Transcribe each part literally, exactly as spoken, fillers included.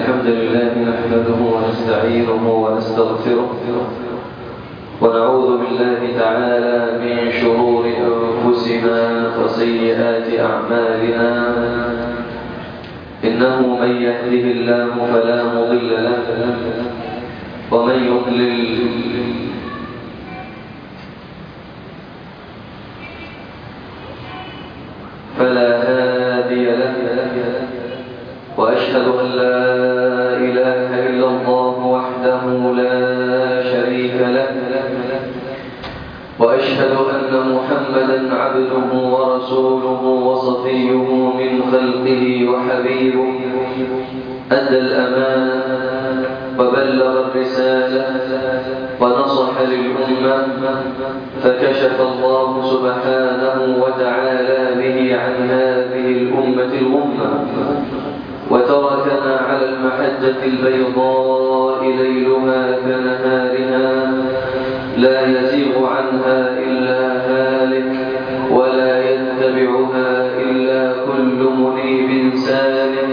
الحمد لله نحمده ونستعينه ونستغفره ونعوذ بالله تعالى من شرور أنفسنا وسيئات أعمالنا إنه من يهده الله فلا مضل له ومن يضلل فلا هادي له وأشهد أن لا إله إلا الله وحده لا شريك له وأشهد أن محمدا عبده ورسوله وصفيه من خلقه وحبيبه أدى الأمانة وبلغ الرسالة ونصح للأمة فكشف الله سبحانه وتعالى به عن هذه الأمة الغمة وتركنا على المحجة البيضاء ليلها كنهارها لا يزيغ عنها إلا هالك ولا يتبعها إلا كل منيب سالك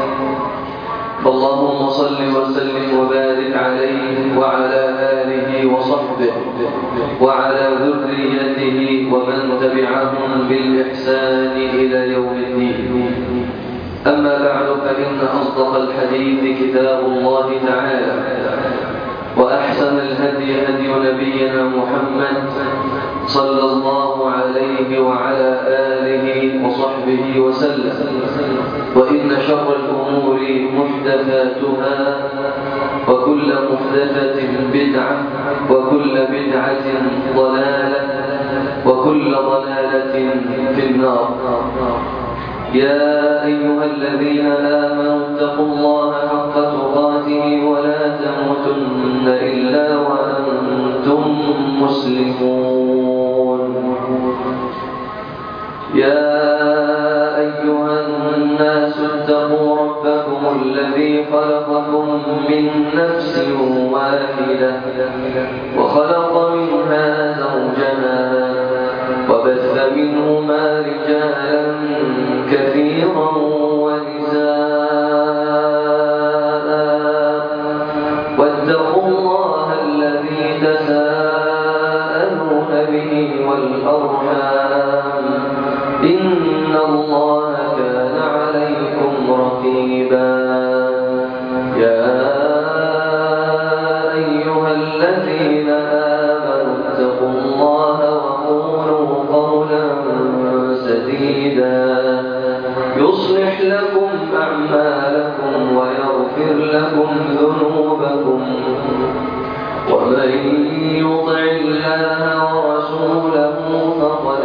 فاللهم صل وسلم وبارك عليه وعلى آله وصحبه وعلى ذريته ومن تبعهم بالإحسان إلى يوم الدين. أما بعد فإن أصدق الحديث كتاب الله تعالى وأحسن الهدي هدي نبينا محمد صلى الله عليه وعلى آله وصحبه وسلم وإن شر الأمور محدثاتها وكل محدثة بدعة وكل بدعة ضلالة وكل ضلالة في النار. يا أيها الذين آمنوا اتقوا الله حق تقاته ولا تموتن إلا وأنتم مسلمون. يا أيها الناس اتقوا ربكم الذي خلقكم من نفس واحدة وخلق منها زوجها وبث منهما رجالا كثيرا ونساء واتقوا الله الذي تساءلون به والأرحام إن الله كان عليكم رقيبا. يا أيها الذين آمنوا اتقوا الله وقولوا قولا سديدا يصلح لكم أعمالكم ويغفر لكم ذنوبكم ومن يطع الله ورسوله فقد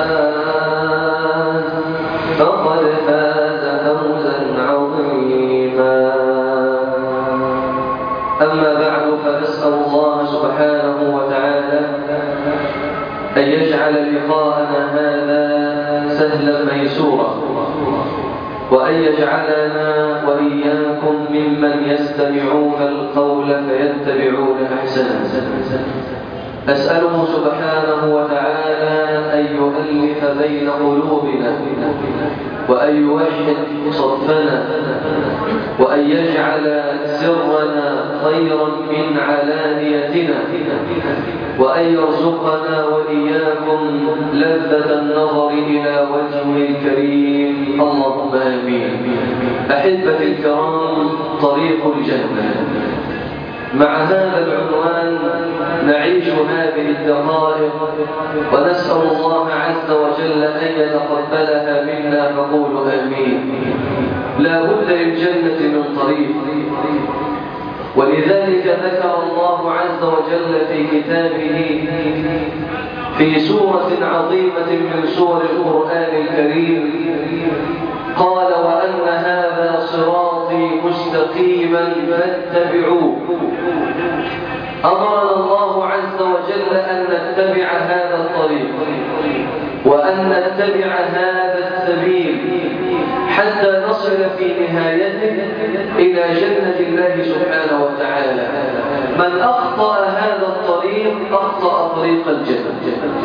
فاز فقد فاز فوزا عظيما. أما بعد فنسأل الله سبحانه وتعالى أن يجعل لقاءنا هذا سهلا ميسورا وأن يجعلنا وإياكم ممن يستمعون القول فيتبعون أحسنه. أسأله سبحانه وتعالى أن يؤلف بين قلوبنا وأن يوحد صفنا وأن يجعل سرنا خيرا من علانيتنا وأن يرزقنا وإياكم لذة النظر إلى وجهه الكريم اللهم آمين. أحبتي الكرام، طريق الجنة. مع هذا العنوان نعيش هذه الدقائق ونسأل الله عز وجل أن يتقبلها منا فقولوا آمين. لا بد للجنة من طريق، ولذلك ذكر الله عز وجل في كتابه في سورة عظيمة من سور القرآن الكريم قال وأن هذا صراطي مستقيما فاتبعوه. أمرنا الله عز وجل أن نتبع هذا الطريق وأن نتبع هذا السبيل حتى نصل في نهايته إلى جنة الله سبحانه وتعالى. من أخطأ هذا الطريق أخطأ طريق الجنة.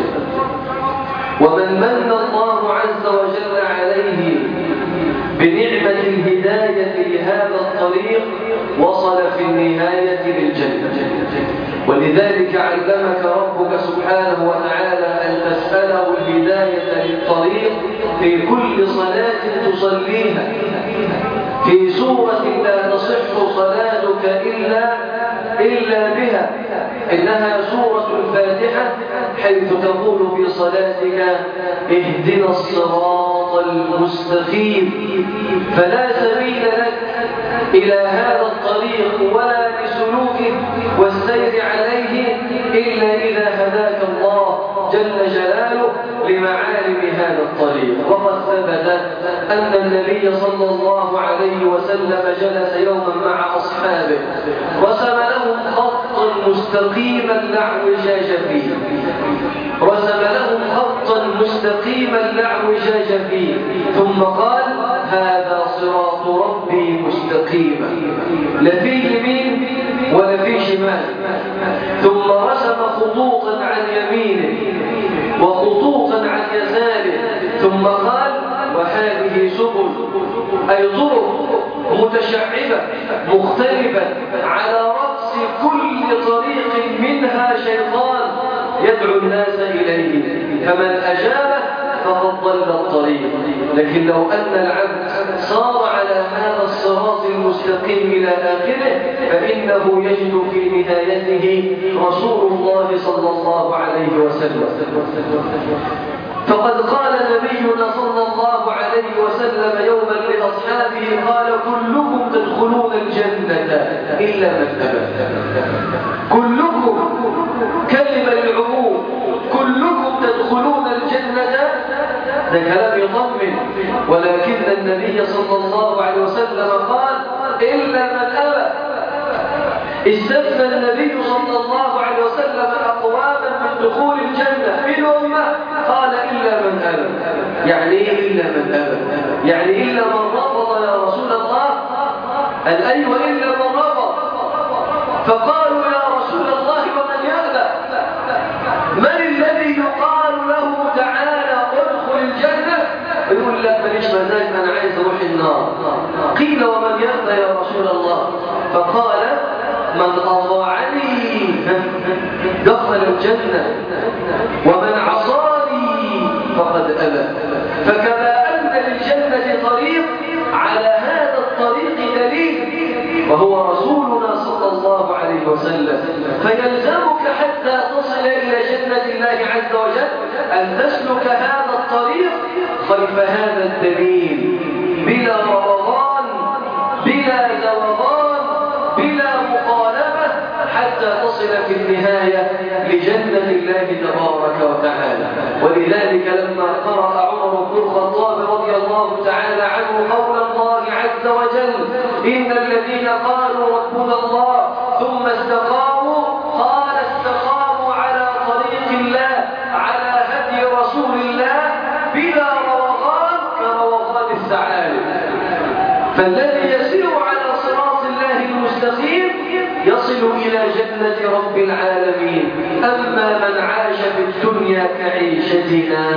ومن من الله عز وجل عليه بنعمة الهداية لهذا الطريق الطريق وصل في النهاية للجنة. ولذلك علمك ربك سبحانه وتعالى أن تسأله الهداية للطريق في كل صلاة تصليها، في سورة لا تصح صلاتك إلا إلا بها، إنها سورة الفاتحة، حيث تقول في صلاتك اهدنا الصراط المستقيم. فلا سبيل لك إلى هذا الطريق ولا لسلوكه والسير عليه إلا إذا هداك الله جل جلاله لمعالم هذا الطريق. وقد ثبت أن النبي صلى الله عليه وسلم جلس يوما مع أصحابه رسم لهم خطا مستقيما لا اعوجاج فيه، رسم لهم خطا مستقيما لا اعوجاج فيه، ثم قال هذا صراط ربي مستقيما، لا في يمين ولا في شمال. ثم رسم خطوطا عن يمينه وخطوطا عن يساره، ثم قال وهذه سبل، أي طرق متشعبة مختلفة، على رأس كل طريق منها شيطان يدعو الناس إليه، فمن أجابه فقد ضل الطريق. لكن لو أن العبد صار على هذا الصراط المستقيم إلى آخره فإنه يجد في نهايته رسول الله صلى الله عليه وسلم. فقد قال نبينا صلى الله عليه وسلم يوما لأصحابه قال كلكم تدخلون الجنة إلا من أبى. كلكم كلمة للعموم، كلكم تدخلون الجنة، ده كلام يطمن. ولكن النبي صلى الله عليه وسلم قال إلا من أبى. استثنى النبي صلى الله عليه وسلم أقواما من دخول الجنة منهم قال إلا من أبى. يعني إيه إلا من أبى؟ يعني إلا من رفض يا رسول الله. قال أيوة إلا من رفض. فقالوا يا رسول الله ومن يأبى؟ من الذي يقال له تعالى ادخل الجنة يقول لا ماليش مزاج أنا عايز أروح النار؟ قيل ومن يأبى يا رسول الله؟ فقال من أطاعني دخل الجنة ومن عصاني فقد أبى. فكما أن للجنة طريق، على هذا الطريق دليل وهو رسولنا صلى الله عليه وسلم. فيلزمك حتى تصل إلى جنة الله عز وجل أن تسلك هذا الطريق خلف هذا الدليل بلا رمضان بلا زوغان بلا مخالفة، حتى تصل في النهاية لجنة الله تبارك وتعالى. ولذلك لما قرأ عمر بن الخطاب رضي الله تعالى عنه قول الله عز وجل إن الذين قالوا ربنا الله ثم استقاموا قال استقاموا على طريق الله على هدي رسول الله بلا روغان كروغان الثعالب. فالذي يسير على صراط الله المستقيم يصل إلى جنة رب العالمين. أما من عاش في الدنيا كعيشتنا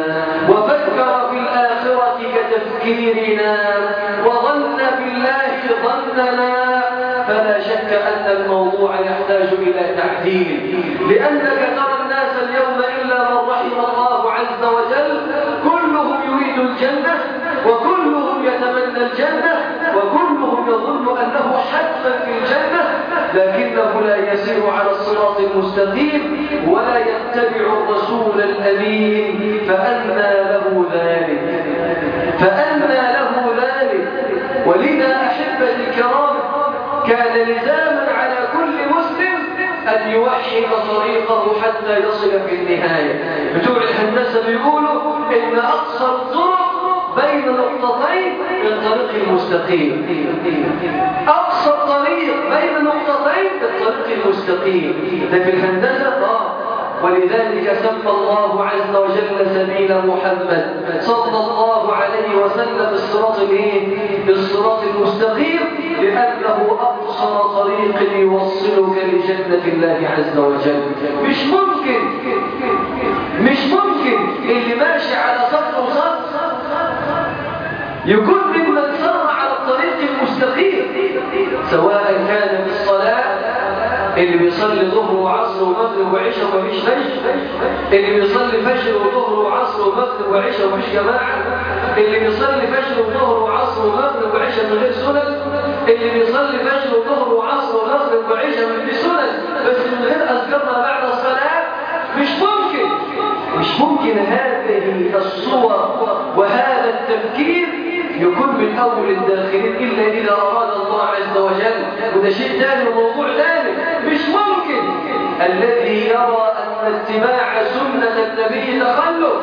وفكر في الآخرة كتفكيرنا وظن بالله ظننا فلا شك أن الموضوع يحتاج إلى تعديل. لأنك ترى الناس اليوم إلا من رحم الله عز وجل كلهم يريد الجنة وكلهم يتمنى الجنة وكلهم يظن أنه حتما في الجنة، لكنه لا يسير على الصراط المستقيم ولا يتبع الرسول الأمين. فأنى له ذلك فأنى له ذلك ولذا أحبتي الكرام كان لزاما على كل مسلم أن يوحد طريقه حتى يصل في النهاية. بتوع الهندسة بيقولوا إن أقصى الطرق بين نقطتين الطريق المستقيم. أقصى الطريق بين نقطتين الطريق المستقيم. ده في الهندسة آه. ولذلك سمى الله عز وجل سبيل محمد صلى الله عليه وسلم الصراط الايه؟ الصراط المستقيم، لأنه أقصر طريق يوصلك لجنة الله عز وجل. مش ممكن مش ممكن اللي ماشي على سطر وسطر يكون ممن سار على الطريق المستقيم. اللي بيصلي ظهر وعصر ومغرب وعشاء ومفيش فجر، اللي بيصلي فجر وظهر وعصر ومغرب وعشاء ومفيش جماعة، اللي بيصلي فجر وظهر وعصر ومغرب وعشاء من غير سنن، اللي بيصلي فجر وظهر وعصر ومغرب وعشاء من غير سنن بس من غير أذكارنا بعد الصلاة. مش ممكن مش ممكن هذه الصور وهذا التفكير يكون من أول الداخلين إلا إذا أراد الله عز وجل، وده شيء ثاني وموضوع ثاني. مش ممكن الذي يرى أن اتباع سنة النبي تخلف،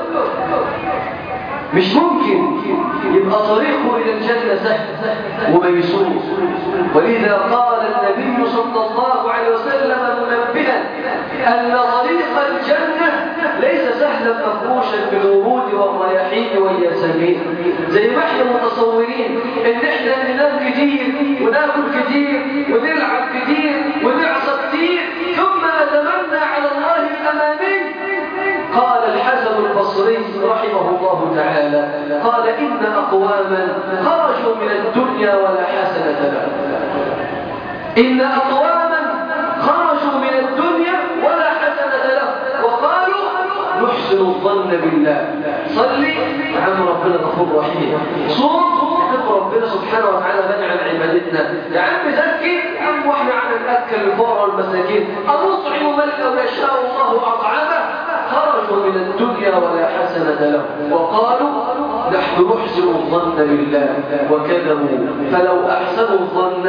مش ممكن يبقى طريقه إلى الجنة سهل وميسور. ولذا قال النبي صلى الله عليه وسلم منبها أن طريق الجنة ليس سهلا مفروشا بالورود والرياحين والياسمين، زي ما احنا متصورين ان احنا ننام كتير وناكل كتير ونلعب كتير ونعصى كتير ثم نتمنى على الله الاماني. قال الحسن البصري رحمه الله تعالى قال إن أقواما خرجوا من الدنيا ولا حسنة لهم. إن أقواما خرجوا من الدنيا ولا حسنة لهم وقالوا نحسن الظن بالله. صلي عم ربنا غفور رحيم، صوم نحب ربنا سبحانه وتعالى غني عن عبادتنا، يا عم زكي يا عم واحنا عم نأكل الفقراء والمساكين، أنطعم من لو يشاء الله أطعمه. خرجوا من الدنيا ولا حسنة لهم وقالوا نحن نحسن الظن بالله وكذبوا. فلو أحسنوا الظن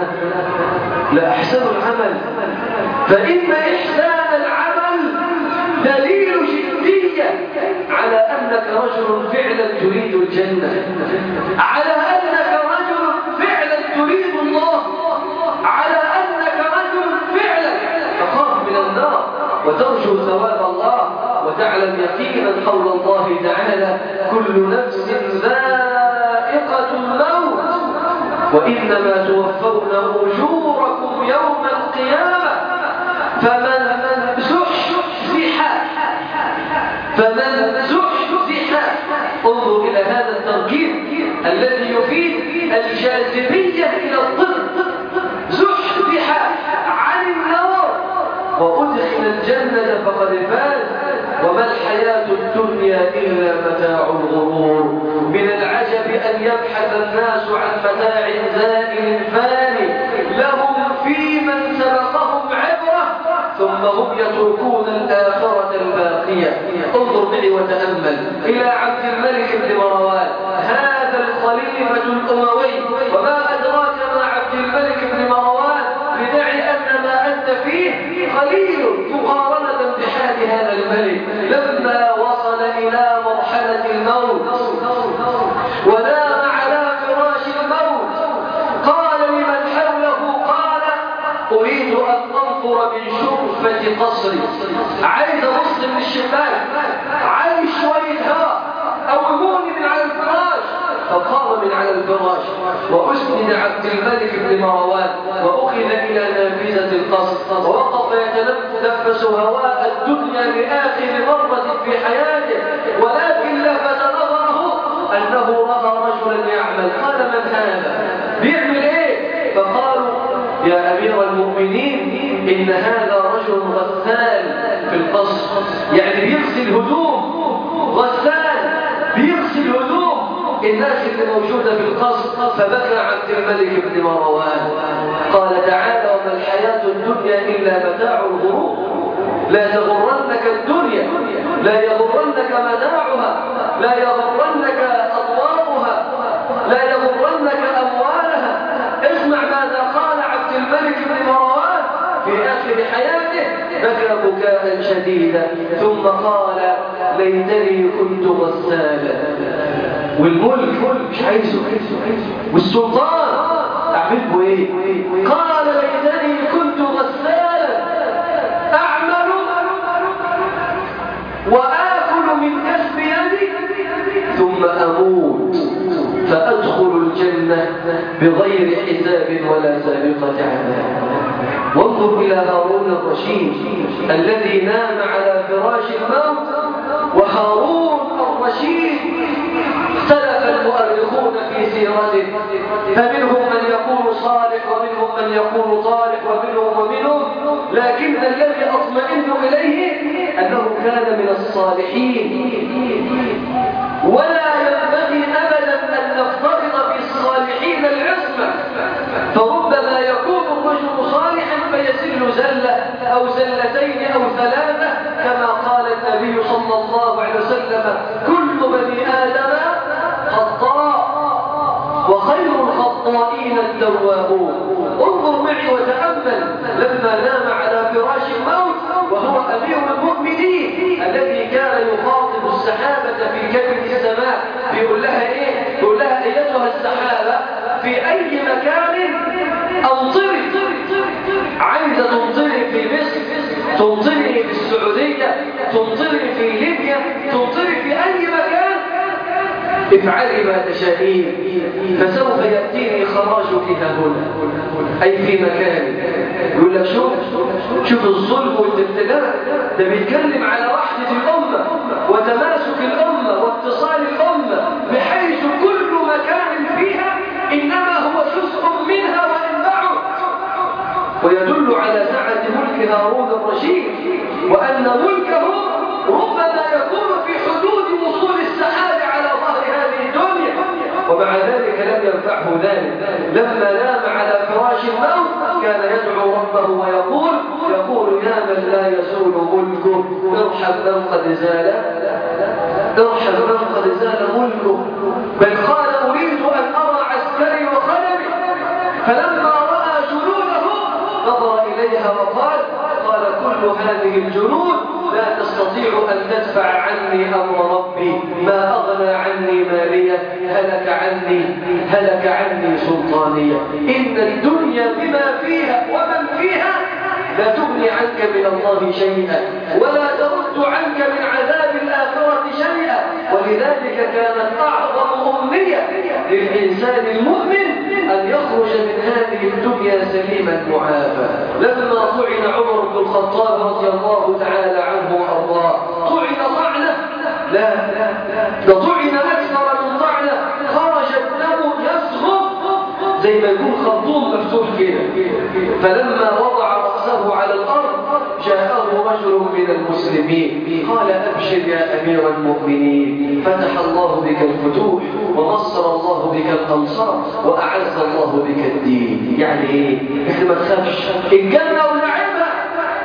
لأحسنوا العمل، فإن إحسان العمل دليل جدية على أنك رجل فعلا تريد الجنة، على أنك رجل فعلا تريد الله، على أنك رجل فعلا تخاف من النار وترجو ثواب الله وتعلم يقينا قول الله تعالى كل نفس ذائقة الموت وإنما توفون أجوركم يوم القيامة فمن زحزح فمن زحزح. انظر إلى هذا التركيب الذي يفيد الجاذبية إلى الضد. زحزح عن النار وأدخل الجنة فقد فاز وما الحياة الدنيا إلا متاع الغرور. من العجب أن يبحث الناس عن متاع زائل فاني لهم في من سبقهم عبرة ثم هم يتركون الآخرة الباقية. انظر معي وتأمل إلى عبد الملك بن مروان هذا الخليفة الأموي، وما أدراك ما عبد الملك بن مروان لدعي أن ما أنت فيه قليل مقارنة بحال هذا الملك. لما وصل إلى مرحلة الموت ونام على فراش الموت قال لمن حوله قال أريد أن أنظر من شرفة قصري، عايز أبص من الشباك، عايز شوية هواء أوهوني من على الفراش. فقام من على الفراش وأسند عبد الملك بن مروان وأخذ إلى نافذة القصر ووقف يتنفس هواء الدنيا لآخر مرة في حياته، ولكن لفت نظره أنه رأى رجلا يعمل. قال من هذا؟ بيعمل إيه؟ فقالوا يا أمير المؤمنين إن هذا رجل غسال في القصر، يعني بيغسل هدوم، غسال بيغسل هدوم الناس اللي موجودة في القصر. فبكى عبد الملك بن مروان قال تعالى وما الحياة الدنيا إلا متاع الغرور. لا تغرنك الدنيا، لا يغرنك متاعها، لا يغرنك أطوارها، لا يغرنك أموالها. اسمع ماذا قال عبد الملك بن مروان في آخر حياته، بكى بكاء شديدا ثم قال ليتني كنت غسالا. والملك مش عايزه، والسلطان أعمله إيه؟ قال ليتني كنت غسالا أعمل وآكل من كسب يدي ثم أموت فأدخل الجنة بغير حساب ولا سابقة عذاب. وانظر إلى هارون الرشيد الذي نام على فراش الموت. وهارون الرشيد اختلف المؤرخون في سيرته، فمنهم من يقول صالح ومنهم من يقول طالح ومنهم ومنهم، لكن الذي أطمئن إليه أنه كان من الصالحين. ولا ينبغي أبدا أن نفترض في الصالحين العصمة، فربما يكون الرجل صالحا فيزل زلة أو زلتين أو ثلاثة، كما قال النبي صلى الله عليه وسلم: كل بني آدم خطاء وخير الخطائين التوابون. انظر معي وتأمل لما نام على فراش الموت وهو أمير المؤمنين الذي كان يخاطب السحابة في كبد السماء، بيقول لها إيه؟ بيقول لها: أيتها السحابة في أي مكان أمطري، عايزة تمطري في مصر، تمطري في السعودية، تمطري في ليبيا، تمطري في أي مكان، افعلي ما تشائين فسوف يأتيني خراجك هنا، أي في مكان. يقول لك شوف شوف الظلم والابتلاء، ده بيتكلم على وحدة الأمة وتماسك الأمة واتصال الأمة، بحيث كل مكان فيها إنما هو جزء منها وإن بعد، ويدل على سعة ملك هارون الرشيد، وأن ملكه ربما يكون في حدود وصول السحاب على ظهر هذه الدنيا. ومع ذلك لم ينفعه ذلك، لما نام على فراش الموت كان يدعو ربه ويقول يقول يا من لا يزول ملكه ارحم من قد زال، ارحم من قد زال ملكه. بل قال أريد أن أرى عسكري وخدمي، فلما رأى جنوده نظر إليها وقال قال كل هذه الجنود لا تستطيع أن تدفع عني أمر ربي، ما أغنى عني مالية، هلك عني هلك عني سلطانية. إن الدنيا بما فيها ومن فيها لا تغني عنك من الله شيئا، ولا ترد عنك من عذاب الآخرة شيئا. ولذلك كانت أعظم أمنية للإنسان المؤمن أن يخرج من هذه الدنيا سليما معافى. لما طعن عمر بن الخطاب رضي الله تعالى عنه وأرضاه، طعن طعنة لا ده طعن أكثر من طعنة، خرج الدم يسخط زي ما يكون خرطوم مفتوح كده. فلما وضع رأسه على الأرض جاءه رجل من المسلمين قال أبشر يا أمير المؤمنين، فتح الله بك الفتوح ونصر الله بك الأنصار وأعز الله بك الدين. يعني إيه؟ إحنا ما تخافش، الجنة ونعمها،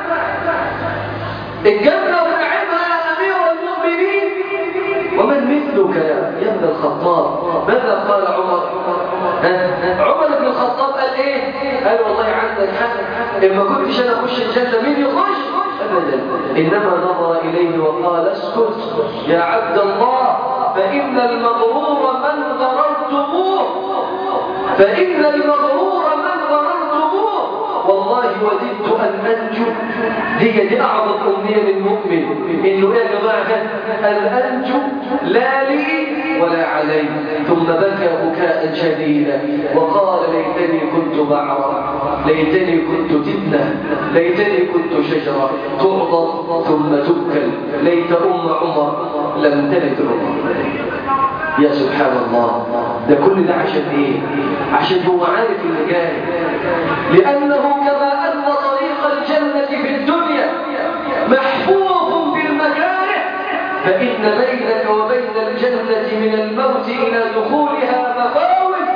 الجنة ونعمها يا أمير المؤمنين، ومن مثلك يا ابن الخطاب. ماذا قال عمر؟ عمر بن الخطاب قال إيه؟ قال والله عندك حق، إن ما كنتش أنا أخش الجنة مين يخش؟ أبدا. إنما نظر إليه وقال اسكت يا عبد الله، فإن المغرور من غررتموه، فإن المغرور من غررتموه، والله وددت أن أنجو. هي دي أعظم أمنية للمؤمن، إنه يا جماعة الأنجو لا لي ولا علي. ثم بكى بكاء شديدا وقال ليتني كنت بعرا، ليتني كنت تبنة، ليتني كنت شجرة تعضر ثم تبكل، ليت أم عمر لم تلد عمر. يا سبحان الله، ده كل ده عشان ايه؟ عشان هو عارف اللي جاي، لأنه كما أن طريق الجنة في الدنيا محفوظ بالمكاره، فإن بينك وبين الجنة من الموت إلى دخولها مفاوز،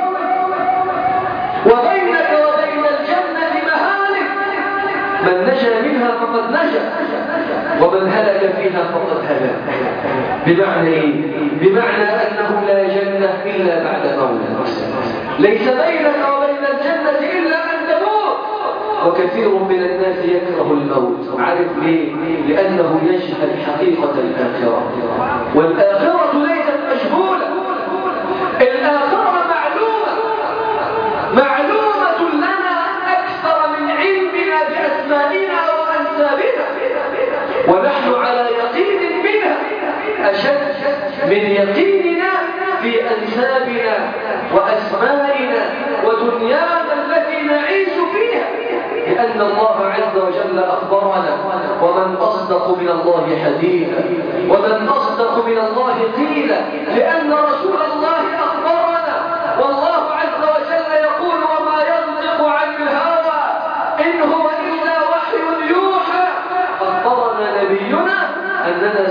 وبينك وبين الجنة مهالك، من نجا منها فقد نجا، ومن هلك فيها فقد هلك. بمعنى ايه؟ بمعنى أنه لا جنة إلا بعد موت، ليس بينك وبين الجنة إلا أن تموت. وكثير من الناس يكره الموت، عارف ليه؟ لأنه يجهل حقيقة الآخرة، والآخرة ليست مجهولة، الآخرة معلومة، معلومة لنا أكثر من علمنا بأسمائنا وأنسابنا، ونحن على يقين منها أشد من يقيننا في أنسابنا وأسمائنا ودنيانا التي نعيش فيها، لأن الله عز وجل أخبرنا: ومن أصدق من الله حديثا، ومن أصدق من الله قيلا، لأن رسول الله أخبرنا، والله عز وجل يقول: وما ينطق عن الهوى إن هو إلا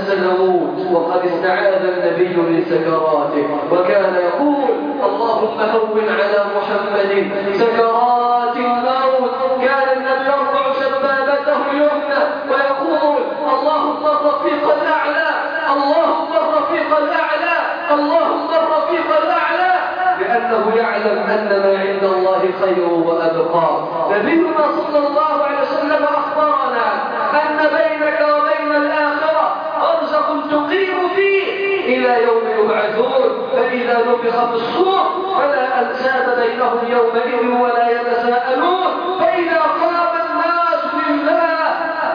سنموت وقد استعاذ النبي من سكراته وكان يقول اللهم هون على محمد سكرات الموت. كان النبي يرفع سبابته اليمنى ويقول اللهم الرفيق الأعلى اللهم الرفيق الأعلى اللهم الرفيق الأعلى، لأنه يعلم أن ما عند الله خير وأبقى. نبينا صلى الله عليه وسلم أخبرنا أن بينك وبين الآخرة برزخ تقيم فيه إلى يوم يبعثون، فإذا نفخ في الصور فلا أنساب بينهم يومئذ ولا يتساءلون، فإذا قام الناس لله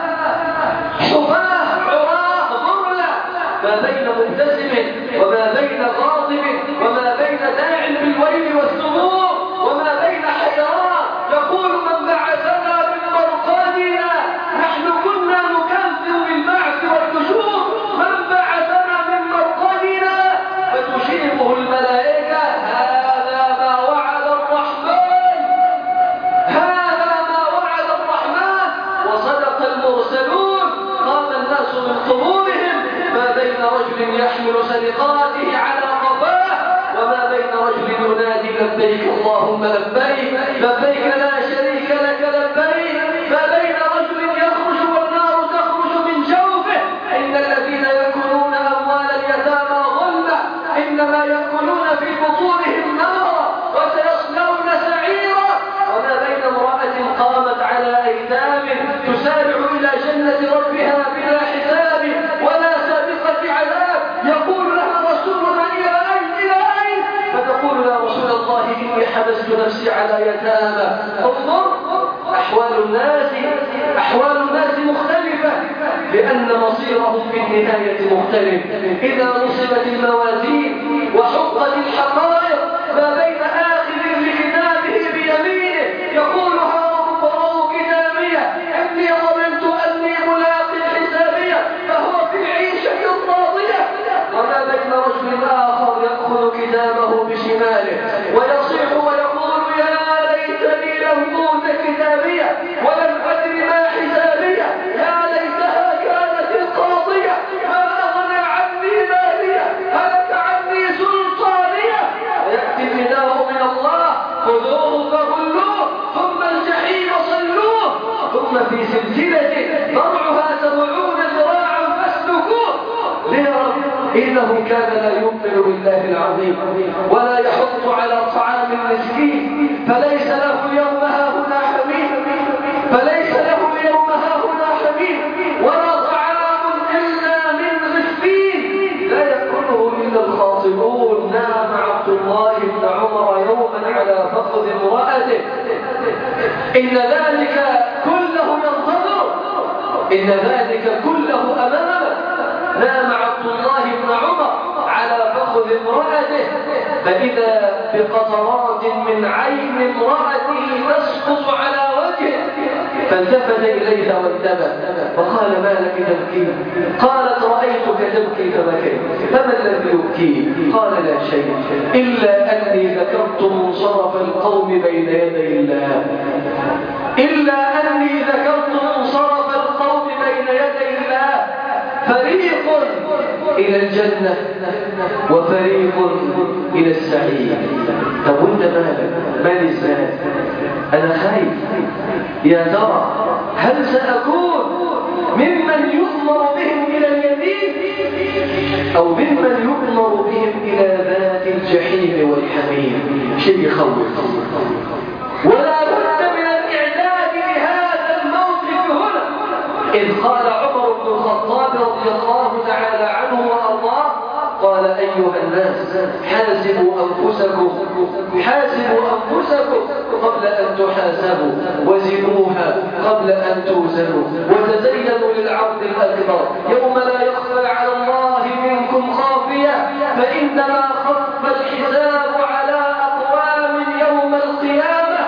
حفاة عراه غرلا ما بين مبتسم وما بين غاضب وما بين داع بالويل والثبور وما بين حيران يقول من بعثنا من مرقدنا نحن كنا نكذب بالبعث والنشور من بعثنا من مرقدنا فتشيبه الملائكة هذا ما وعد الرحمن هذا ما وعد الرحمن وصدق المرسلون. قام الناس من قبورهم ما بين رجل يحمل سرقاته على قفاه وما بين رجل ينادي لبيك اللهم لبيك لبيك لا شريك لك لبيك، ما بين رجل يخرج والنار تخرج من جوفه. إن الذين يأكلون أموال اليتامى ظلما إنما يأكلون في بطونهم نارا وسيصلون سعيرا. وما بين امرأة قامت على أيتام تسارع إلى جنة ربها بلا حساب ولا سابقة عذاب يقول لها رسولنا إلى أين إلى أين فتقول يا رسول الله إني حبست نفسي على يتامى. انظر أحوال الناس أحوال الناس مختلفة لأن مصيرهم في النهاية مختلف. إذا نصبت الموازين وحقت الحقائق ما بين آخذ لكتابه بيمينه يقول هارب برو كتابية إني ظننت أني ملاق حسابية فهو في العيشة الراضية، وما بين رجل آخر يأخذ كتابه بشماله ويصيح ويقول يا ليتني لم أوت كتابية ولم أدر ما حسابية يا ليتها كانت القاضية ما أغنى عني مالية هلك عني سلطانية. ويأتي النداء من الله خذوه فغلوه ثم الجحيم صلوه ثم في سلسلة ضرعها سبعون ذراعا فاسلكوه. ليه رب؟ إنه كان لا يؤمن بالله العظيم ولا يحض على طعام المسكين فليس له اليوم هاهنا حميم فليس له اليوم هاهنا حميم ولا طعام إلا من غسلين لا يأكله إلا الخاطئون. نام عبد الله بن عمر يوما على فخذ امرأته إن ذلك كله ينتظر إن ذلك كله أمامه. نام عبد الله بن عمر على فخذ امرأته فإذا بقطرات من عين امرأته تسقط على وجهه فالتفت إليها وانتبه فقال ما لك تبكي؟ قالت رأيتك تبكي فبكيت فما الذي يبكي؟ قال لا شيء إلا أني ذكرت منصرف القوم بين يدي الله إلا أني ذكرت منصرف القوم بين يدي الله فريق إلى الجنة وفريق إلى السعير. طب وانت مالك؟ مالي ازاي؟ أنا خايف يا ترى هل سأكون ممن يؤمر بهم إلى اليمين أو ممن يؤمر بهم إلى ذات الجحيم والحميم؟ شيء يخوف. ولا بد من الإعداد لهذا الموقف هنا. إذ قال عمر بن الخطاب رضي الله تعالى عنه وأرضاه قال أيها الناس حاسبوا أنفسكم حاسبوا أنفسكم قبل أن تحاسبوا وزنوها قبل أن توزنوا وتزينوا للعرض الأكبر يوم لا يخفى على الله منكم خافية فإنما خف الحساب على أقوام يوم القيامة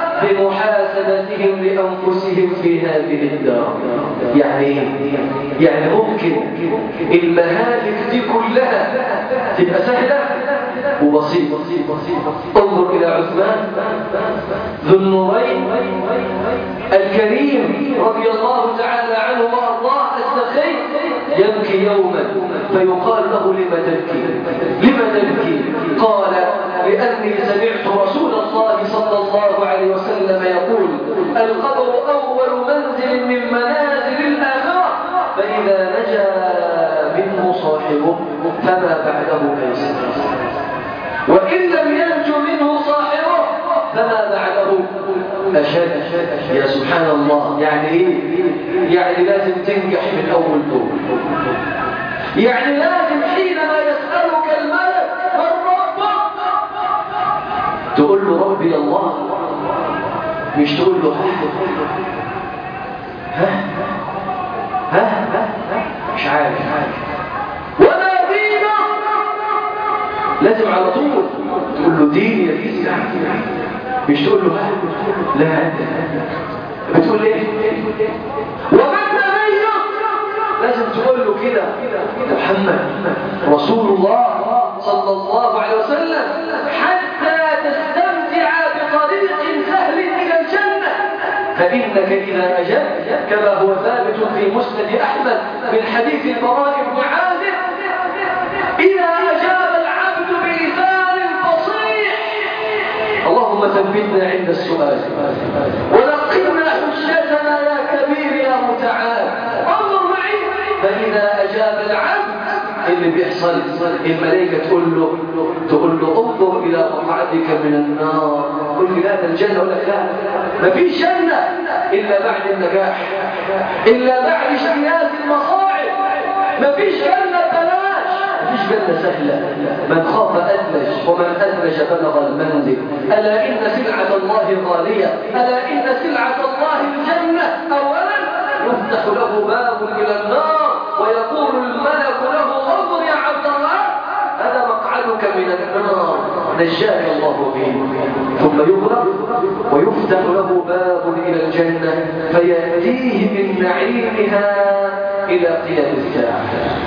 بمحاسبتهم لأنفسهم في هذه الدار. يعني يعني ممكن المهالك دي كلها تبقى سهلة وبسيطة. انظر إلى عثمان ذو النورين الكريم الكريم رضي الله تعالى عنه وأرضاه السخي يبكي يوما فيقال له لم تبكي لم تبكي قال لأني سمعت رسول الله صلى الله عليه وسلم يقول القبر أول منزل من منازل الآخرة فإذا نجا منه صاحبه فما بعده ليس وإن لم ينجو منه صاحبه فما بعده أشد. يا سبحان الله، يعني إيه؟ يعني لازم تنجح من أول دور، يعني لازم حينما يسألك الملك من ربك تقول له ربي الله، مش تقول له ها ها ها مش عارف وما دينك، لازم على طول تقول له دين يا دين، مش تقول له لا بتقول ايه ومن نبيك، لازم تقول له كده محمد رسول الله صلى الله عليه وسلم حتى تستمتع بطريق سهل إلى الجنة. فإنك إذا أجبت كما هو ثابت في مسند أحمد من حديث البراء بن عازب إذا أجاب العبد بلسان فصيح اللهم ثبتنا عند السؤال ولقنا حجتنا يا كبير يا متعال انظر معي. فإذا أجاب العبد اللي بيحصل الملائكة تقول له تقول له انظر إلى مقعدك من النار، قل لي لا ده الجنة، يقول لك لا ما فيش جنة إلا بعد النجاح، إلا بعد اجتياز المصاعب، ما فيش جنة بلاش، ما فيش جنة سهلة، من خاف أدلج ومن أدلج بلغ المنزل. ألا إن سلعة الله غالية، ألا إن سلعة الله الجنة. أولا يفتح له باب إلى النار ويقول الملك له انظر يا عبد الله هذا مقعدك من النار نجاك الله به، ثم يغلق ويفتح له باب إلى الجنة فيأتيه من نعيمها إلى قيام الساعة.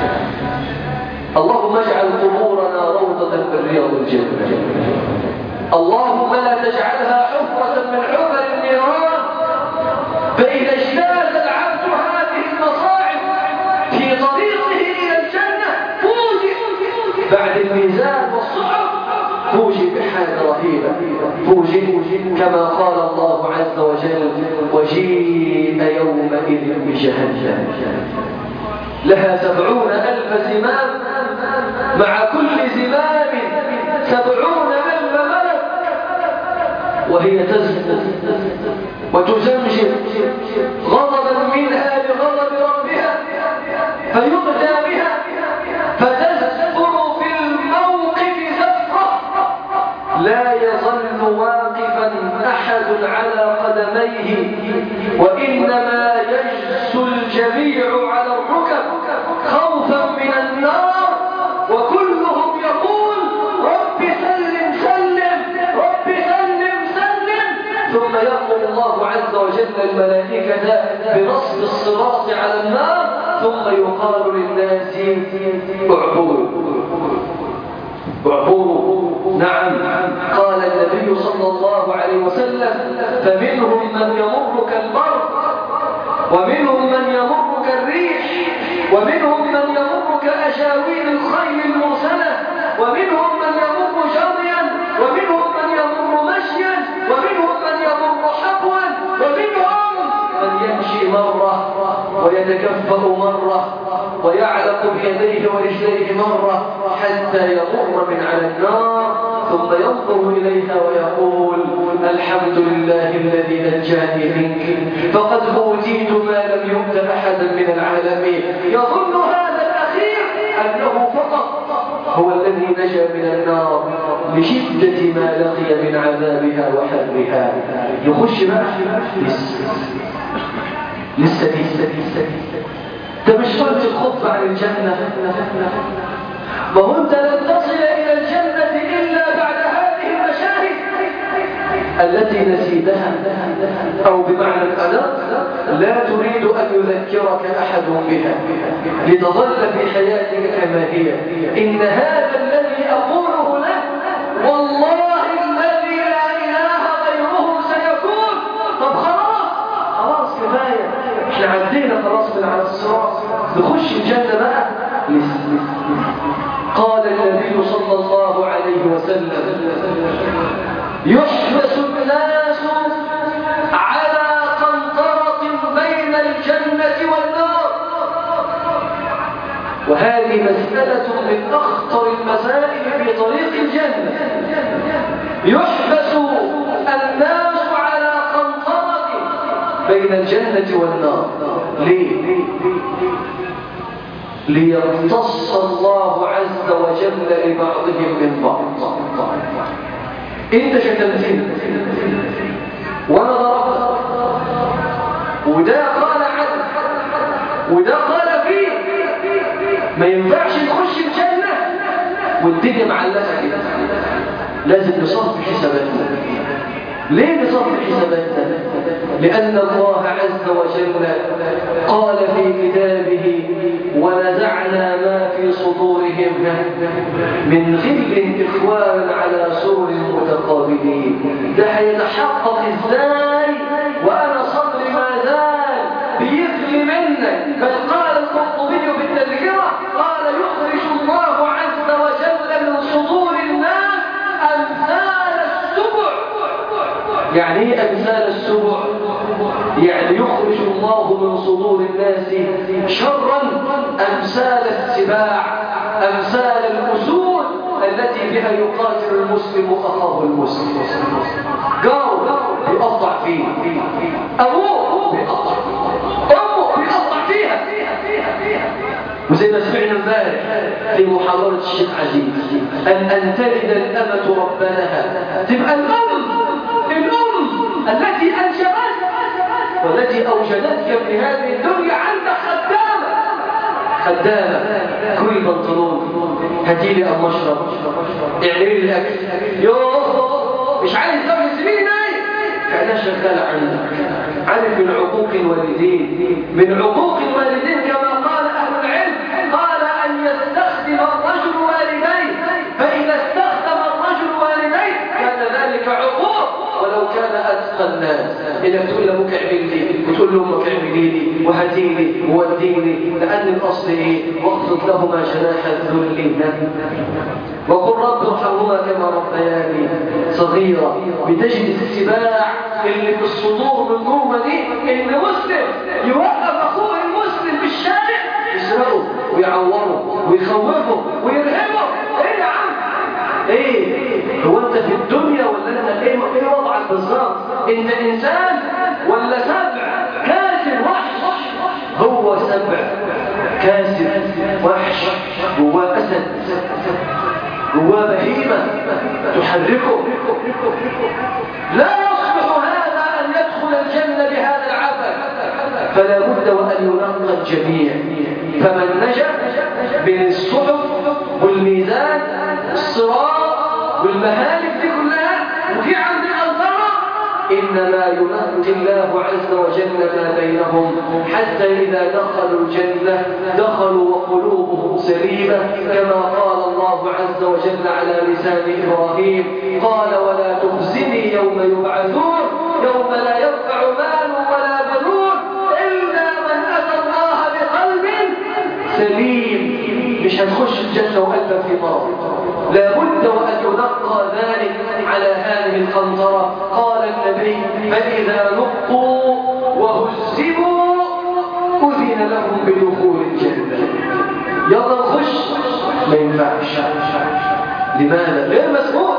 اللهم اجعل قبورنا روضة من رياض الجنة، اللهم لا تجعلها حفرة من حفر النيران. فإذا اجتاز العبد هذه المصاعب في طريقه إلى الجنة فوجئ بعد الميزان والصعب، فوجئ بحاجة رهيبة، فوجئ كما قال الله عز وجل وجيء يومئذ بجهنم لها سبعون ألف زمام مع كل زمام سبعون ألف ملك وهي تزمر وتزمجر غضبا منها لغضب ربها فيؤتى بها فتزفر في الموقف زفرة لا يظل واقفا أحد على قدميه وإنما يجثو الجميع على الركب خوفا من النار وكلهم يقول رب سلم سلم رب سلم سلم. ثم يأمر الله عز وجل الملائكة بنصب الصراط على النار ثم يقال للناس اعبروا اعبروا. نعم قال النبي صلى الله عليه وسلم فمنهم من يمر كالبرق ومنهم من يمر كالريح ومنهم من يمر كأشاويل الخيل المرسلة ومنهم من يمر جريا ومنهم من يمر مشيا ومنهم من يمر حبوا ومنهم من يمشي مرة ويتكفأ مرة ويعلق بيديه ورجليه مرة حتى يمر من على النار ثم ينظر إليها ويقول الحمد لله الذي نجاني منك فقد أوتيت ما لم يؤت أحدا من العالمين. يظن هذا الأخير أنه فقط هو الذي نجا من النار لشدة ما لقي من عذابها وحرها. يخش بقى لسه لسه لسه انت مش قلت الخطبة عن الجنة؟ ما هو انت لن تصل إلى الجنة إلا بعد هذه المشاهد التي نسيتها أو بمعنى الأدق لا تريد أن يذكرك أحد بها لتظل في حياتك كما هي. إن هذا الذي أقوله لك والله الذي لا إله غيره سيكون. طب خلاص خلاص هتخش الجنة بقى؟ لسه. قال النبي صلى الله عليه وسلم يحبس الناس على قنطرة بين الجنة والنار. وهذه مسألة من أخطر المسائل في طريق الجنة. يحبس الناس على قنطرة بين الجنة والنار. ليه؟ ليقتص الله عز وجل لبعضهم من بعض. انت شتمتني وانا ضربتك، وده قال عنه وده قال فيه، ما ينفعش نخش الجنة والدنيا معلقة كده. لازم نصفي حساباتنا. ليه نصفي حساباتنا؟ لأن الله عز وجل قال في كتابه ونزعنا ما في صدورهم من غل إخوانا على سرر متقابلين. ده هيتحقق ازاي وأنا صدري ما زال بيغلي منك؟ بل قال القرطبي في التذكرة قال يخرج الله عز وجل من صدور الناس أمثال السبع. يعني ايه أمثال السبع؟ يعني يخرج الله من صدور الناس شرا أمثال السباع، أمثال الأسود التي بها يقاتل المسلم أخاه المسلم. جاره بيقطع فيه، أبوه بيقطع، أمه بيقطع فيها. وزي ما سمعنا امبارح في محاضرة الشيخ عزيز أن أن تلد الأمة ربانها، تبقى الأم الأم التي أنشأتك والتي أوجدتك في هذه الدنيا عندك خدامة خدامة كوي بنطلون، هاتيلي أم أشرب، اعملي لي الأكل، يوه مش عايز زوجي سيبيني نايم، فأنا شغالة عندك. عارف من عقوق الوالدين، من عقوق الوالدين كما قال أهل العلم، قال أن يستخدم الرجل والديه، فإذا استخدم الرجل والديه كان ذلك عقوق ولو كان أتقى الناس. إذا تقول لأبوك اعمل لي وتقول لأمك اعملي لي وهديني ووديني، لأن الأصل إيه؟ واخفض لهما جناح الذل وقل رب ارحمهما كما ربياني صغيرا. بتجد السباع اللي في الصدور من جوه دي إن مسلم يوقف أخوه المسلم في الشارع يسرقه ويعوره ويخوفه ويرهبه. إيه يا عم؟ إيه؟ هو أنت في الدنيا ولا أنت إيه؟ إيه وضعك بالظبط؟ أنت إنسان ولا سبع كاسر وحش؟ هو سبع كاسر وحش، جواه أسد، جواه بهيمة تحركه. لا يصلح هذا أن يدخل الجنة بهذا العمل، فلا بد وأن ينقى الجميع. فمن نجا من الصحف والميزان الصراط والمهالك دي كلها وفي عند الأنظار، إنما ينقي الله عز وجل ما بينهم حتى إذا دخلوا الجنة دخلوا وقلوبهم سليمة، كما قال الله عز وجل على لسان إبراهيم قال ولا تخزني يوم يبعثون يوم لا ينفع مال ولا بنون إلا من أتى الله بقلب سليم. مش هنخش الجنة وقلبك في مرض، لابد وأن ينقى ذلك على هذه القنطرة. قال النبي فإذا نقوا وهزموا أذن لهم بدخول الجنة. يلا نخش، ما ينفعش. لماذا؟ غير مسموح،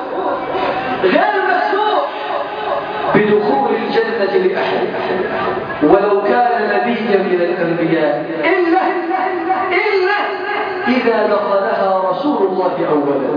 غير مسموح بدخول الجنة لأحد ولو كان نبيا من الأنبياء إلا إلا إذا دخلها رسول الله أولا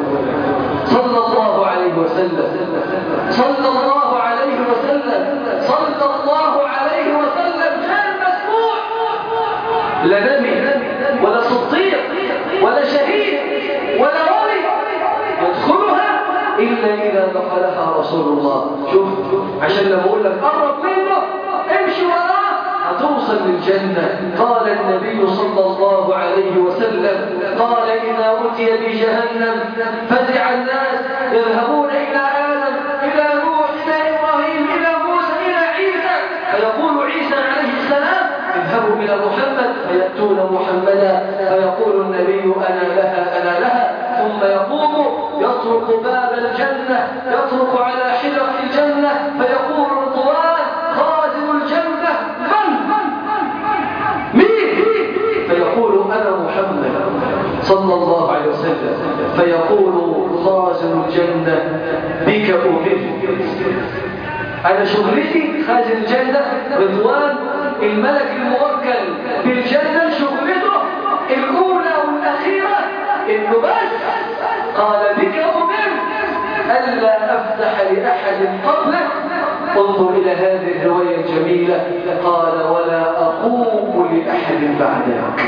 صلى الله عليه وسلم صلى الله عليه وسلم صلى الله عليه وسلم. غير مسموح لا نبي ولا صديق ولا شهيد ولا ولي يدخلها إلا إذا دخلها رسول الله. شوف عشان لما أقول لك قرب منه امشي وراه هتوصل للجنة. قال النبي صلى الله عليه وسلم قال إذا أتي بجهنم فزع الناس يذهبون إلى آدم إلى نوح إلى إبراهيم إلى موسى إلى عيسى، فيقول عيسى عليه السلام اذهبوا إلى محمد فيأتون محمدا فيقول النبي أنا لها أنا لها، ثم يقوم يطرق باب الجنة، يطرق على حلق الجنة فيقول رضوان خازن الجنة من؟ مين؟ فيقول أنا محمد صلى الله عليه وسلم، فيقول خازن الجنة بك أمرت، أنا شغلتي خازن الجنة رضوان الملك الموكل بالجنة، شغلته الأولى والأخيرة إنه بس قال بك أمرت ألا أفتح لأحد قبلك. انظر إلى هذه الرواية الجميلة، قال ولا أقوم لأحد بعدك.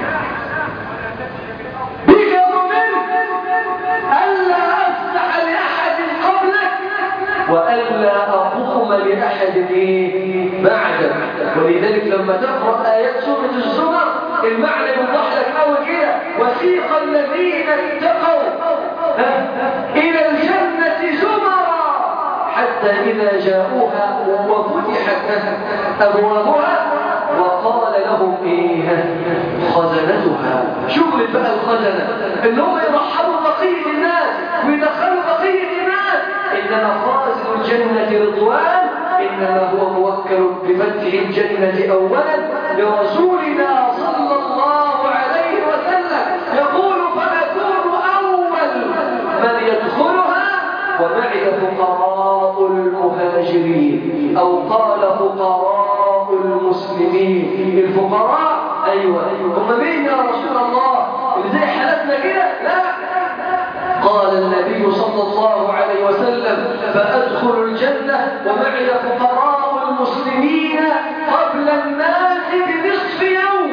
بك أمرت ألا أفتح لأحد قبلك وألا أقوم لأحد بعدك. ولذلك لما تقرأ آيات سورة الزمر المعنى يوضح لك أول كده، وسيق الذين اتقوا إلى الجنة زمرا حتى إذا جاءوها وفتحت أبوابها وقال لهم إيه خزنتها. شغلت بقى الخزنة إنهم يرحبوا بقية الناس ويدخلوا بقية الناس، إنما خازن الجنة رضوان إنما هو موكل بفتح الجنة أولا لرسولنا صلى الله عليه وسلم، يقول فأكون أول من يدخلها ومعي فقراء المهاجرين، أو قال فقراء المسلمين. الفقراء أيوة هم مين يا رسول الله؟ اللي زي حالتنا كده؟ لا، قال النبي صلى الله عليه وسلم فأدخل الجنة ومعي فقراء المسلمين قبل الناس بنصف يوم،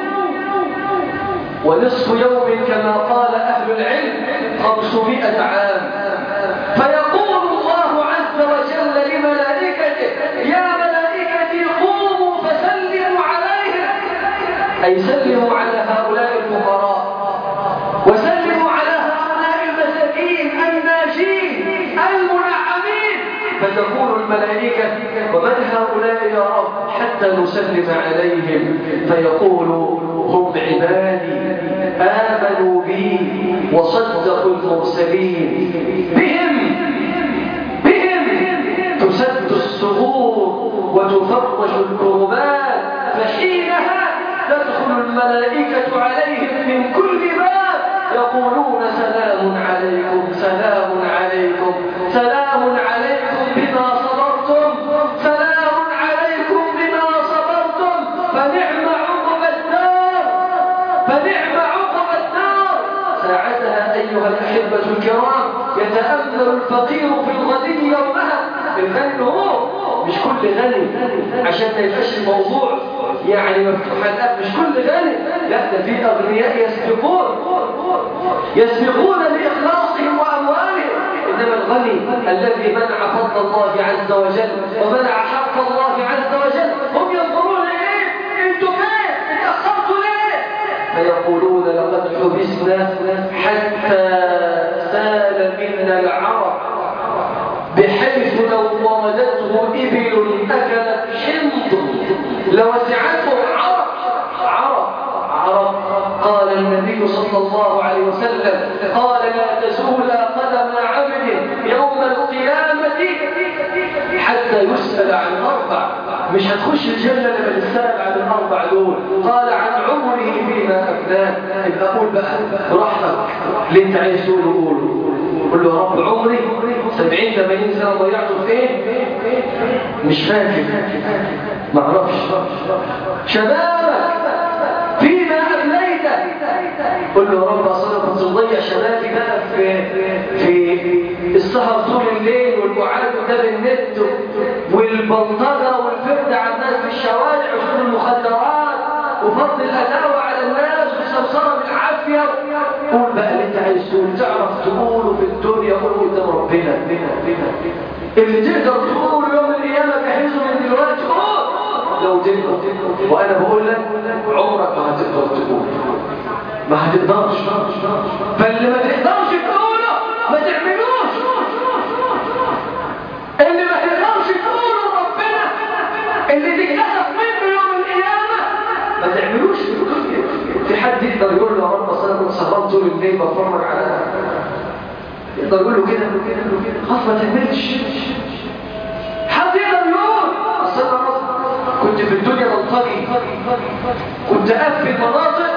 ونصف يوم كما قال أهل العلم خمسمائة عام. فيقول الله عز وجل لملائكته يا ملائكتي قوموا فسلموا عليهم، أي سلموا على هؤلاء الفقراء وسلموا على هؤلاء المساكين الناجين المنعمين. فتقول الملائكة ومن هؤلاء يا رب حتى نسلم عليهم؟ فيقول هم عبادي آمنوا بي وصدقوا المرسلين، بهم بهم تسد الصدور وتفرج الكربات، فحينها تدخل الملائكة عليهم من كل باب يقولون سلام عليكم سلام عليكم سلام عليكم بما صبرتم سلام عليكم بما صبرتم فنعم عقب الدار فنعم عقب الدار. ساعتها أيها الأحبة الكرام يتأمل الفقير في الغني يومها. الغني هو مش كل غني، عشان ما يبقاش الموضوع يعني مفتوح الأب، مش كل غني، لا ده في أغنياء يسبقون يسبقون لإخلاصهم وأموالهم. إنما الغني الذي منع فضل الله عز وجل ومنع حق الله عز وجل هم ينظرون إيه؟ أنتوا فين؟ اتأخرتوا ليه؟ فيقولون لقد حبسنا حتى سال منا العرق، بحيث لو وردته إبل أكلت حمض لوسعته عرق عرق عرق. قال النبي صلى الله عليه وسلم قال لا تزول قدم عبد يوم القيامة حتى يسأل عن أربع. مش هتخش الجنة لما تسأل عن الأربع دول. قال عن عمره فيما أفناه. يبقى قول بقى براحتك اللي انت عايز تقوله قوله. قل له يا رب عمري سبعين ثمانين سنة ضيعته في ايه؟ مش فاكر، ما اعرفش. شبابك فيما أفنيته. قل له يا رب أصلا كنت مضيع شبابي بقى في في السهر طول الليل والقعاد قدام النت والبلطجة والفرد على الناس في الشوارع وشرب المخدرات وفضل الأداوة على الناس والسمسرة بالعافية. قول بقى اللي انت عايز تقول، تعرف تقوله في الدنيا قوله قدام ربنا. اللي تقدر تقوله يوم القيامة جهزه من دلوقتي قول لو تقدر. وأنا بقول لك عمرك ما هتقدر تقول، ما هتقدرش. فاللي ما تقدرش تقوله ما تعملوش، اللي ما تقدرش تقوله ربنا اللي تكتسب منه يوم القيامة ما تعملوش. يتفرج على يقدر يقول له كده خلاص ما تعملش. حد يقدر يقول اصل انا كنت في الدنيا بلطجي، كنت اقفل مناطق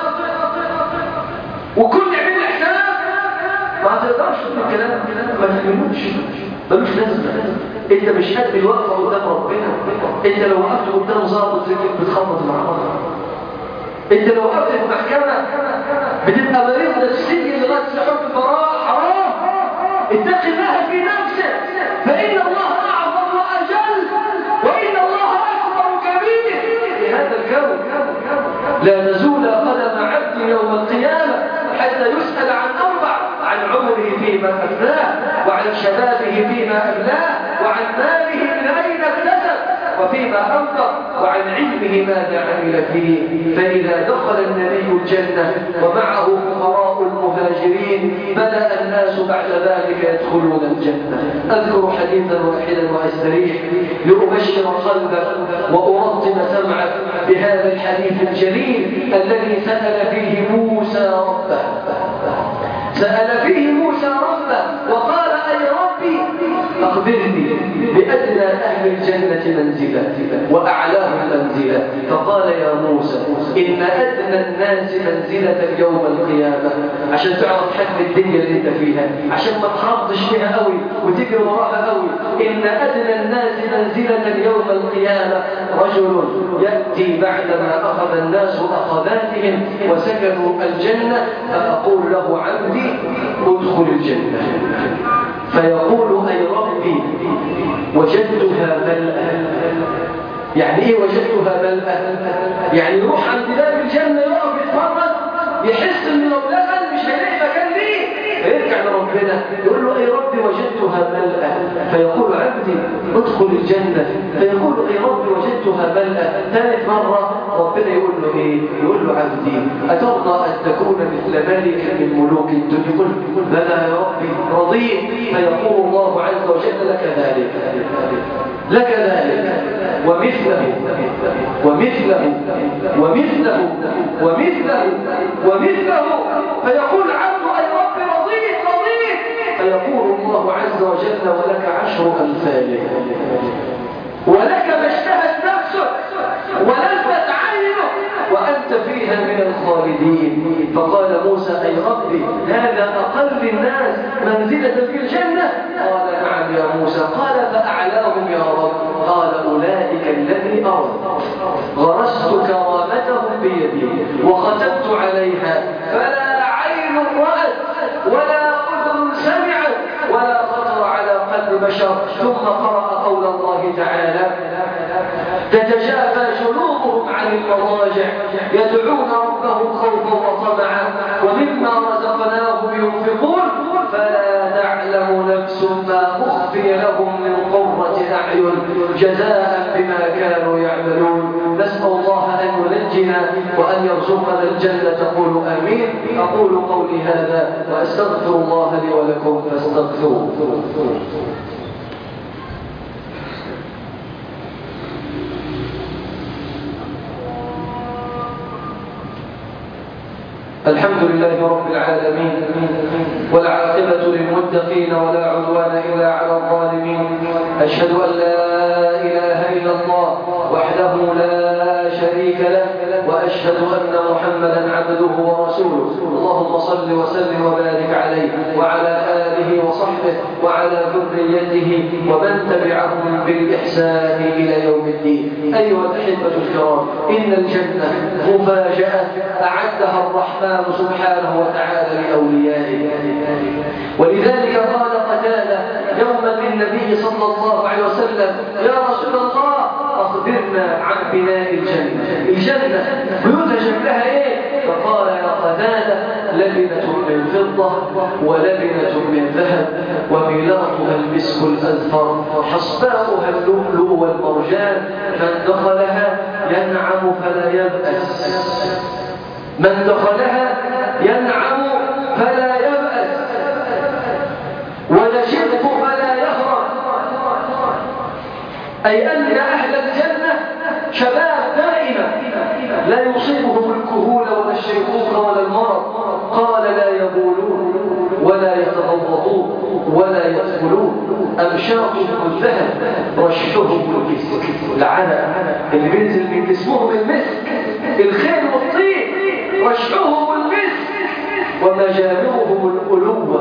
وكل يعمل لي حساب، ما تقدرش تقول الكلام ما تعملوش، ملوش لازمه. انت مش قد الوقفه قدام ربنا. انت لو وقفت قدام ضابط رجلك بتخبط العرض، انت لو وقفت في محكمه بتبقى مريض نفسيا لغايه سحب البراءه. حرام. اتق الله في نفسك فان الله اعظم واجل وان الله اكبر كبير في هذا الكون. لا تزول قدم عبد يوم القيامه حتى يسال عن اربع: عن عمره فيما افناه، وعن شبابه فيما أبلاه، وعن ماله من أين اكتسب، وفيما أنفق، وعن علمه ماذا عمل فيه. فإذا دخل النبي الجنة ومعه فقراء المهاجرين بدأ الناس بعد ذلك يدخلون الجنة. أذكر حديثا واحدا وأستريح لأبشر قلبك وأرطب سمعك بهذا الحديث الجليل الذي سأل فيه موسى ربه. سأل فيه موسى ربه وقال: أي ربي أخبرني بأدنى أهل الجنة منزلة وأعلاهم منزلة. فقال: يا موسى إن أدنى الناس منزلة يوم القيامة. عشان تعرف حجم الدنيا اللي انت فيها، عشان ما تخرطش فيها قوي وتجري وراها قوي. إن أدنى الناس منزلة يوم القيامة رجل يأتي بعدما أخذ الناس أخذاتهم وسكنوا الجنة، فأقول له: عبدي ادخل الجنة. فيقول: أي ربي وجدتها ملأة. يعني إيه وجدتها ملأة؟ يعني يروح عند باب الجنة يقف يتفرج يحس إن لو دخل مش هيلاقي مكان ليه، فيرجع لربنا يقول له: أي ربي وجدتها ملأة. فيقول: عبدي ادخل الجنة. فيقول: أي ربي وجدتها ملأة. ثالث مرة ربنا يقول له إيه؟ يقول له: عبدي أترضى أن تكون مثل ملك من ملوك الدنيا؟ يقول: بلى يا ربي رضيت. فيقول الله عز وجل: لك ذلك لك ذلك ومثله ومثله ومثله ومثله ومثله. فيقول عبد: أي رب رضيت رضيت. فيقول الله عز وجل: ولك عشر أمثاله، ولك ما اشتهت نفسك ولذت عينك وأنت فيها من الخالدين. فقال موسى: أي ربي هذا أقل الناس منزلة في الجنة؟ قال: نعم يا موسى. قال: فأعلاهم يا رب؟ قال: أولئك الذي أرد غرست كرامتهم بيدي وختمت عليها، فلا عين رأت ولا أذن سمعت ولا خطر على قلب بشر. ثم قرأ قول الله تعالى: تتجافى جنوبهم عن المضاجع يدعون ربهم خوفا وطمعا ومما رزقناهم ينفقون فلا تعلم نفس ما أخفي لهم من قرة أعين جزاء بما كانوا يعملون. نسأل الله أن ينجنا وأن يرزقنا الجنة. قولوا آمين. أقول قولي هذا وأستغفر الله لي ولكم فاستغفروه. الحمد لله رب العالمين، والعاقبة للمتقين ولا عدوان إلا على الظالمين. أشهد أن لا إله إلا الله وحده لا شريك له، وأشهد أن محمدا عبده ورسوله. اللهم صل وسلم وبارك عليه وعلى آله وصحبه وعلى ذريته ومن تبعهم بالإحسان إلى يوم الدين. أيها الأحبة الكرام، إن الجنة مفاجأة أعدها الرحمن سبحانه وتعالى لأوليائه. ولذلك قال قتادة يوما للنبي صلى الله عليه وسلم: يا رسول الله أخبرنا عن بناء الجنة. الجنة بيوتها شكلها إيه؟ فقال: يا قتادة لبنة من فضة ولبنة من ذهب وميلاطها المسك الأزفر حصباؤها اللؤلؤ والمرجان من دخلها ينعم فلا يبأس. من دخلها ينعم فلا يبأس ويشب فلا يهرب. أي أن أهل الجنة شباب دائما لا يصيبهم الكهول ولا الشيخوخة ولا المرض. قال: لا يبولون ولا يتغوطون ولا يدخلون، أمشاطهم الذهب رشحهم المسك. العرق اللي بينزل من جسمهم المسك، الخيل والطين رشحهم المسك، ومجامعهم الألوة.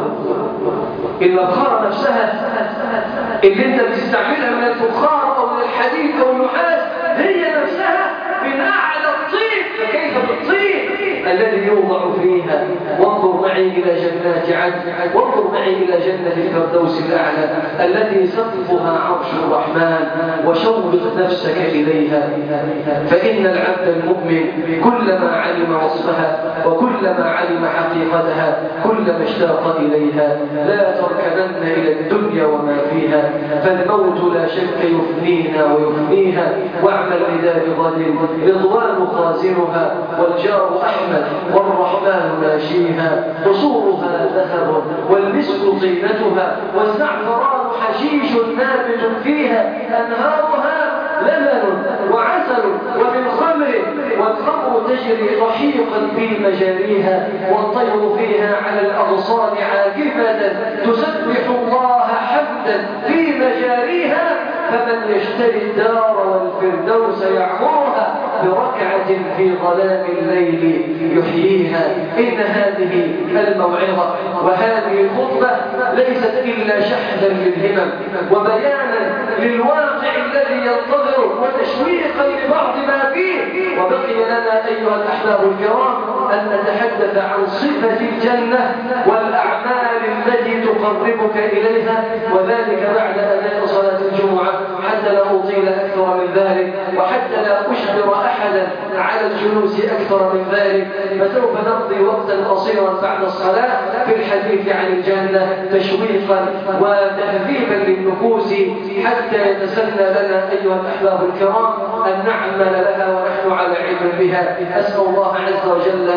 المبخرة نفسها اللي انت بتستعملها من الفخار او من الحديد او النحاس هي نفسها من اعلى الطين، فكيف بالطين الذي يوضع فيها. وانظر معي الى جنات عدن، وانظر معي الى جنة الفردوس الاعلى التي سقفها عرش الرحمن، وشوق نفسك اليها. فان العبد المؤمن كلما علم وصفها وكلما علم حقيقتها كلما اشتاق اليها. لا تركنن الى الدنيا وما فيها، فالموت لا شك يفنينا ويفنيها. واعمل لدار غد رضوان خازنها، والجار احمد والرحمن ناشيها. قصورها ذهب والمسك طينتها، والزعفران حشيش نابت فيها. انهارها لبن وعسل ومن خمر، والخمر تجري رحيقا في مجاريها. والطير فيها على الاغصان عاكفة تسبح الله حمدا في مجاريها. فمن يشتري الدار والفردوس يعمرها، بركعة في ظلام الليل يحييها. إن هذه الموعظة وهذه الخطبة ليست إلا شحذا للهمم وبيانا للواقع الذي ينتظر وتشويقا لبعض ما فيه. وبقي لنا أيها الأحباب الكرام أن نتحدث عن صفة الجنة والأعمال التي تقربك إليها، وذلك بعد أداء صلاة الجمعة، حتى لا أطيل أكثر من ذلك وحتى لا أشبر أحدا على الجلوس أكثر من ذلك. فسوف نقضي وقتا قصيرا بعد الصلاة في الحديث عن الجنة تشويقا وتهذيبا للنفوس حتى يتسنى لنا أيها الأحباب الكرام أن نعمل لها ونحن على علم بها. أسأل الله عز وجل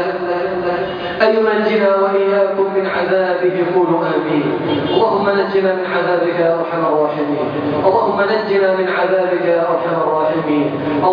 أن ينجنا وإياكم من عذابه. قولوا آمين. اللهم نجنا من عذابك يا أرحم الراحمين. اللهم نجنا من عذابك يا أرحم الراحمين.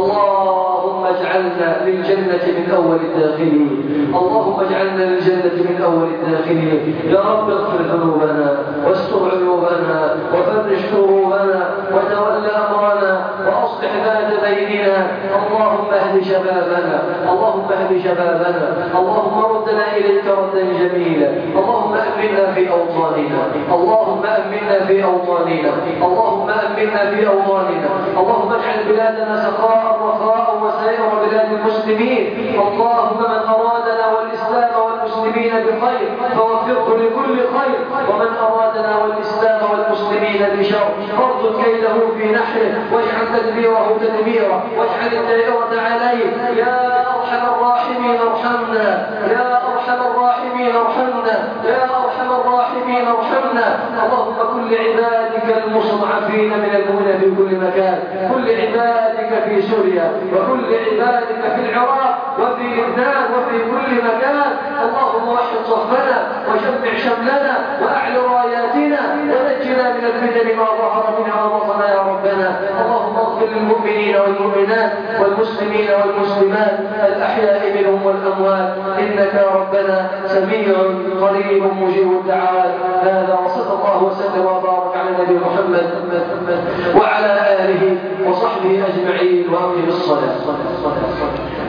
اللهم اجعلنا للجنة من أول الداخلين. اللهم اجعلنا للجنة من أول الداخلين. يا رب اغفر ذنوبنا واستر عيوبنا وفرج كروبنا وتول أمرنا وأصلح ذات بيننا. اللهم اهد شبابنا، اللهم اهد شبابنا، اللهم ردنا إليك ردا جميلا. اللهم أمنا في أوطاننا، اللهم أمنا في أوطاننا، اللهم أمنا في أوطاننا. اللهم اجعل بلادنا سخاء رخاء وسائر بلاد المسلمين. اللهم من أرادنا والإسلام والمسلمين بخير فوفقه لكل خير، ومن أرادنا والإسلام والمسلمين بشر فارد كيده في نحره واجعل تدبيره تدميرا واجعل الدائرة عليه. يا أرحم الراحمين ارحمنا، يا أرحم الراحمين ارحمنا، يا أرحم الراحمين ارحمنا. اللهم كل عبادك المستضعفين من المؤمنين في كل مكان، كل عبادك في سوريا وكل عبادك في العراق وفي لبنان وفي كل مكان. اللهم وحد صفنا وجمع شملنا وأعلى راياتنا ونجنا من الفتن ما ظهر منها وبطن يا ربنا. اللهم اغفر للمؤمنين والمؤمنات والمسلمين والمسلمات الأحياء منهم والأموات، إنك يا ربنا سميع قريب مجيب الدعوات. هذا وصلى الله وسلم وبارك على نبي محمد وعلى آله وصحبه أجمعين. وأقم الصلاة.